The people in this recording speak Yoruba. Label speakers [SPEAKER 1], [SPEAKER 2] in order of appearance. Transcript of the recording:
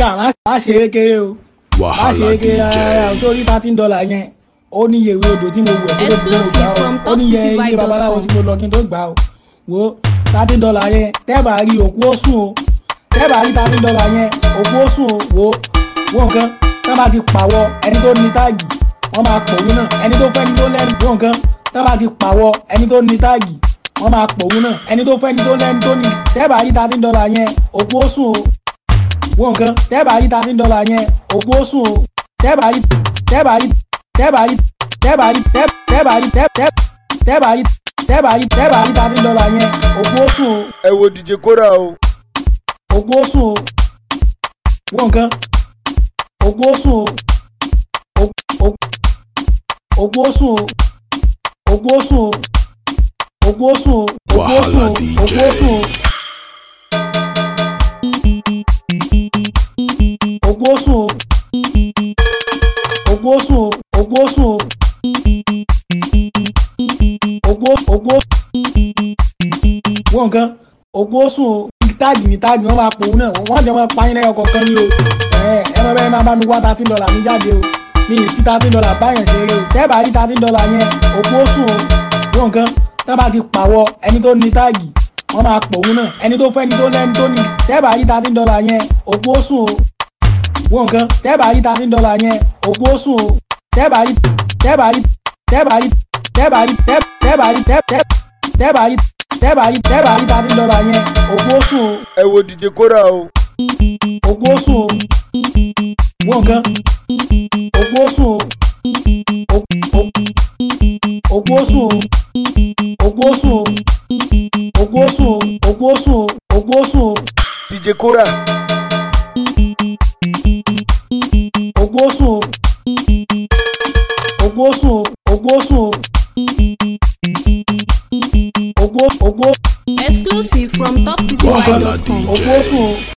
[SPEAKER 1] má ṣe é kéré o. Má ṣe é kéré rárá o torí $13 yẹn. Ó ní iye ìwé odò tí mo wẹ̀ tó tó gbà ó. Ó ní iye babaláwo tí mo lọ kí n tó gbà ó. Wo $13 yẹn tẹ́bà rí òkú ó sùn o. Tẹ́bà rí $13 yẹn òkú ó sùn o. Wo nǹkan tẹ́ bá ti pàwọ́ ẹni tó ní táàgì wọ́n máa pòwú náà ẹni tó fẹ́ ni tó lẹ́nu. Wo nǹkan tẹ́ bá ti pàwọ́ ẹni tó ní táàgì wọ́n máa pòwú náà ẹni tó fẹ́ ni tó lẹ́nu tó ní. Tẹ́bà rí $13 yẹn òkú ó sùn o. Wo nǹkan tẹ́bà rí $13 yẹn òkú ó sùn o. Tẹ́bà rí $13 yẹn òkú ó sùn o.
[SPEAKER 2] Ẹ wo DJ Kora o.
[SPEAKER 1] Òkú ó sùn o. Wo nǹkan òkú ó sùn o. Òkú ó sùn o. Òkú ó sùn o. Òkú ó sùn o. Òkú ó sùn o. Òkú ó sùn o. Òkú ó sùn o. Òkú ó sùn o. Òkú ó sùn o. Òkú wo nǹkan òkú ó sùn o. Táàgì wọ́n máa pòun náà wọ́n jẹ́ wọ́n pa yín lẹ́yọ̀ kọ̀ọ̀kan ní o. Ẹ máa bẹ́ẹ̀ máa bá mi wá $13 mi jáde o. Mi ì fi $13 báyẹn ṣeré o. Tẹ́bà rí $13 yẹn òkú ó sùn o. Wo nǹkan tẹ́bà ti pàwọ́ ẹni tó ní táàgì wọ́n máa pòun náà ẹni tó fẹ́ ni tó lẹ́ni tó ní. Tẹ́bà rí $13 yẹn òkú ó sùn o. Wo nǹkan tẹ́bà rí $13 yẹn òkú ó sùn o. Tẹ́bà rí $13 yẹn òkú ó sùn o.
[SPEAKER 2] Ẹ wo DJ Kora o.
[SPEAKER 1] Òkú ó sùn o. Wo nǹkan òkú ó sùn o. Òkú ó sùn o. Òkú ó sùn o. Òkú ó sùn o. Òkú ó sùn o. Òkú ó sùn o.
[SPEAKER 2] DJ Kora.
[SPEAKER 1] Òkú ó sùn o. Òkú ó sùn o. Òkú ó sùn o. Exclusive from topcityvibe.com.
[SPEAKER 3] Wahala DJ.